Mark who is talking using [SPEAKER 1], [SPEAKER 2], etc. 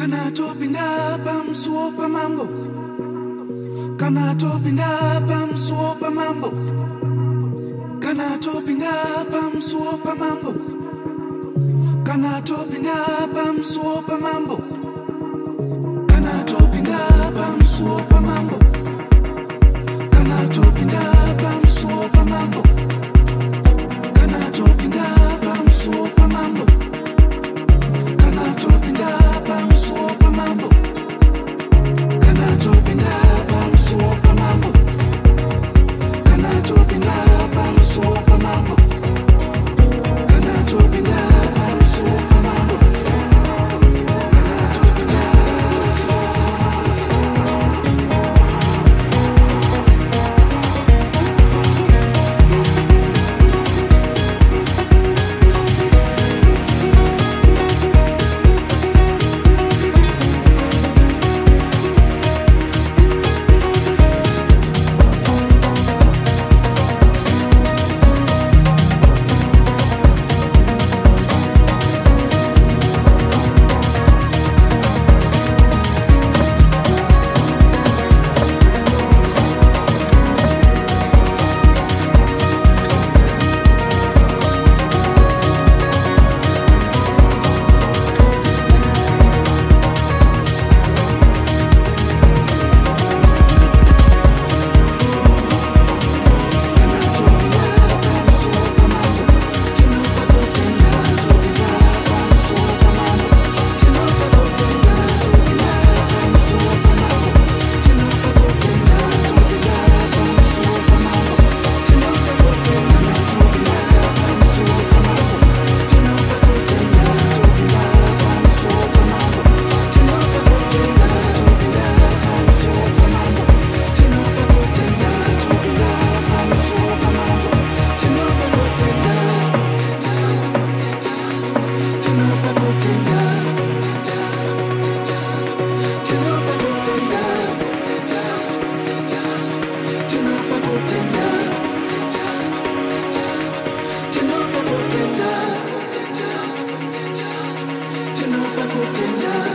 [SPEAKER 1] Kanatopinda pamsuopa mambo, kanatopinda pamsuopa mambo, kanatopinda pamsuopa mambo, kanatopinda pamsuopa mambo, kanatopinda pamsuopa mambo, kanatopinda pamsuopa mambo, kanatopinda pamsuopa mambo, kanatopinda pamsuopa mambo, kanatopinda pamsuopa mambo, kanatopinda pamsuopa mambo, kanatopinda pamsuopa mambo, kanatopinda Tonight,